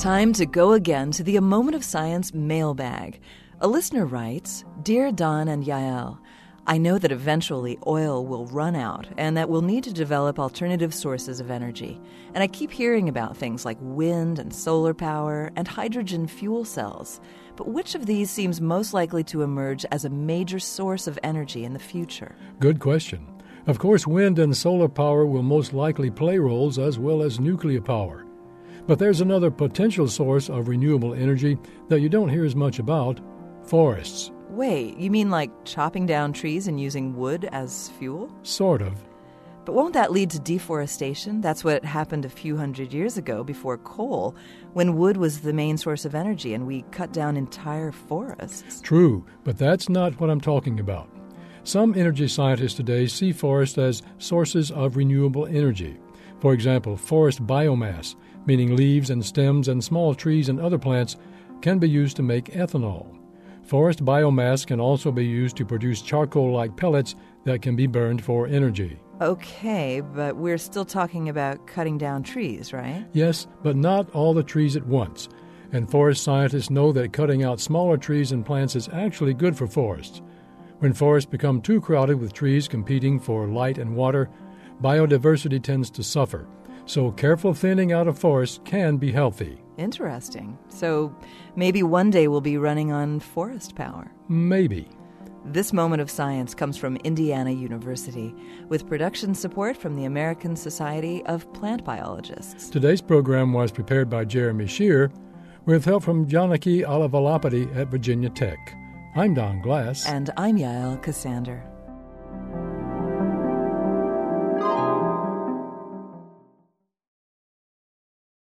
Time to go again to the A Moment of Science mailbag. A listener writes, Dear Don and Yael, I know that eventually oil will run out and that we'll need to develop alternative sources of energy. And I keep hearing about things like wind and solar power and hydrogen fuel cells. But which of these seems most likely to emerge as a major source of energy in the future? Good question. Of course, wind and solar power will most likely play roles as well as nuclear power. But there's another potential source of renewable energy that you don't hear as much about: forests. Wait, you mean like chopping down trees and using wood as fuel? Sort of. But won't that lead to deforestation? That's what happened a few hundred years ago before coal, when wood was the main source of energy and we cut down entire forests. True, but that's not what I'm talking about. Some energy scientists today see forests as sources of renewable energy. For example, forest biomass, meaning leaves and stems and small trees and other plants, can be used to make ethanol. Forest biomass can also be used to produce charcoal-like pellets that can be burned for energy. Okay, but we're still talking about cutting down trees, right? Yes, but not all the trees at once. And forest scientists know that cutting out smaller trees and plants is actually good for forests. When forests become too crowded with trees competing for light and water, biodiversity tends to suffer. So careful thinning out of forests can be healthy. Interesting. So maybe one day we'll be running on forest power. Maybe. This Moment of Science comes from Indiana University, with production support from the American Society of Plant Biologists. Today's program was prepared by Jeremy Shear, with help from Janaki Alavalapati at Virginia Tech. I'm Don Glass. And I'm Yael Cassander.